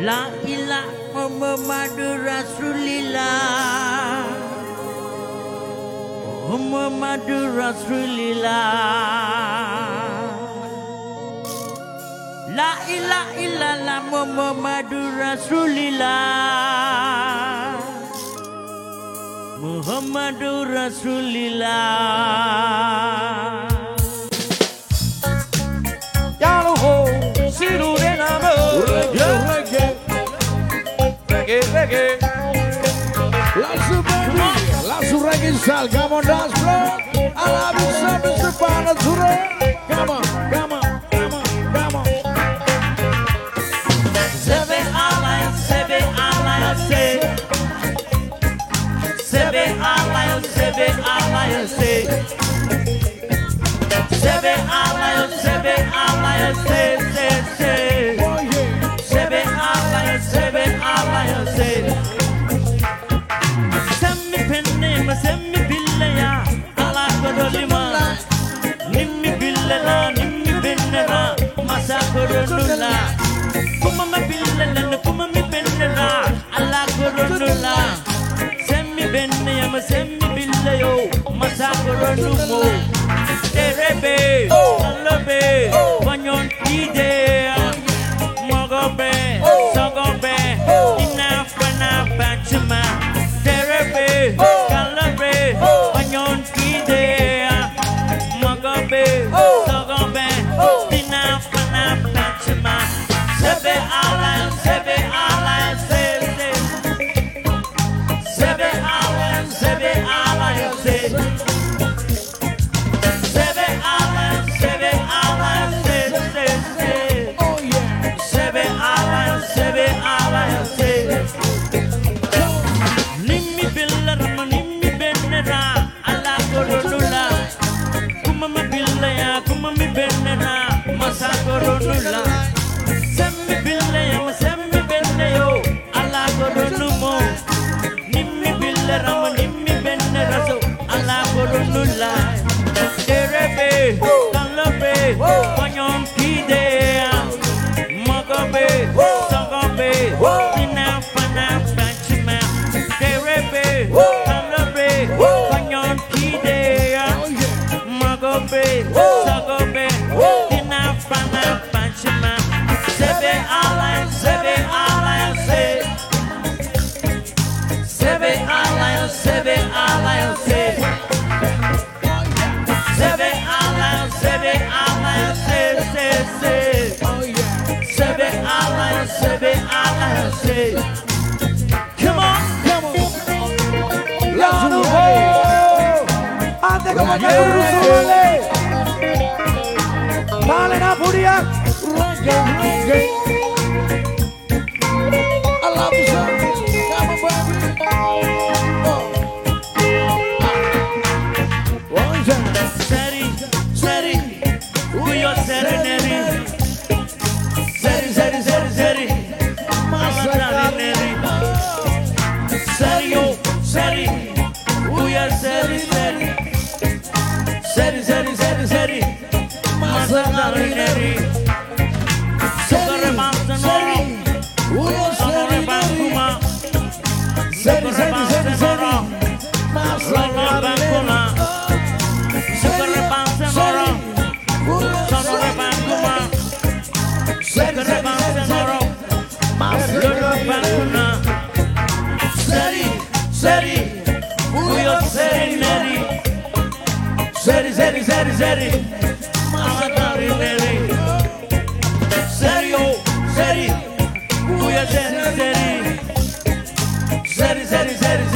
La ilaha Muhammadur Rasulillah. Muhammadur Rasulillah. La ilaha illallah Muhammadur Rasulillah. Muhammadur Rasulillah. Yaloho, siru denamo, reggae, reggae. Langsung reggae style, come on dance floor. I love you so, Mr. Panature. Come on, come on, come on, come on. Sebe Allah, sebe Allah, sebe. Sebe Allah, sebe Allah, sebe. Sebe Allah, sebe Allah, sebe. Sebe Allah, sebe Allah, sebe. Semi penne, semi billaya, Allah kodolima. Nimmi billala, nimmi bennera, masa kodolula. Kuma me billala, kuma me bennera, Allah kodolula. Semi benne, semi billayo, masa kodolumo. Terebe, alobe, wanyon ide, mogobe, sogobe, inafana bachuma. Terebe, alobe, wanyon ide, mogobe, sogobe, inafana bachuma. Sebe Allah, sebe Allah, sebe. Sebe Allah, sebe Allah, sebe. Nimmi billarama nimmi bennera Allah koronula kumama billaya kumami bennera masa koronula semmi billaya semmi benneyo Allah koronumo nimmi billarama nimmi bennera so Allah koronula terebe kalobe wanyon kide mogobe sogobe inafana bachima terebe kalobe wanyon kide mogobe sogobe inafana bachima sebe Allah sebe Allah sebe Allah sebe Allah sebe Sebe Allah, sebe Allah, sebe. Sebe Allah, sebe Allah, sebe. Come on, come on. Yaloho, ande como que rusule. Dale na puria, reggae. I love you so, come on baby. Seri, seri, uyo seri neri. Seri, seri, seri, seri, mamatari neri. Seri, yo, seri, uyo seri, seri. Seri, seri, seri, seri, mamatari neri. Sokore bamsa noro, sonore bankuma. Sokore bamsa noro, sonore bankuma. Sokore bamsa noro, sonore bankuma. Sokore bamsa noro, sonore bankuma. Seri, seri, uyo seri neri. Seri, seri, seri, seri, mamatari neri. Seri, yo, seri, uyo seri, seri. Seri, seri, seri,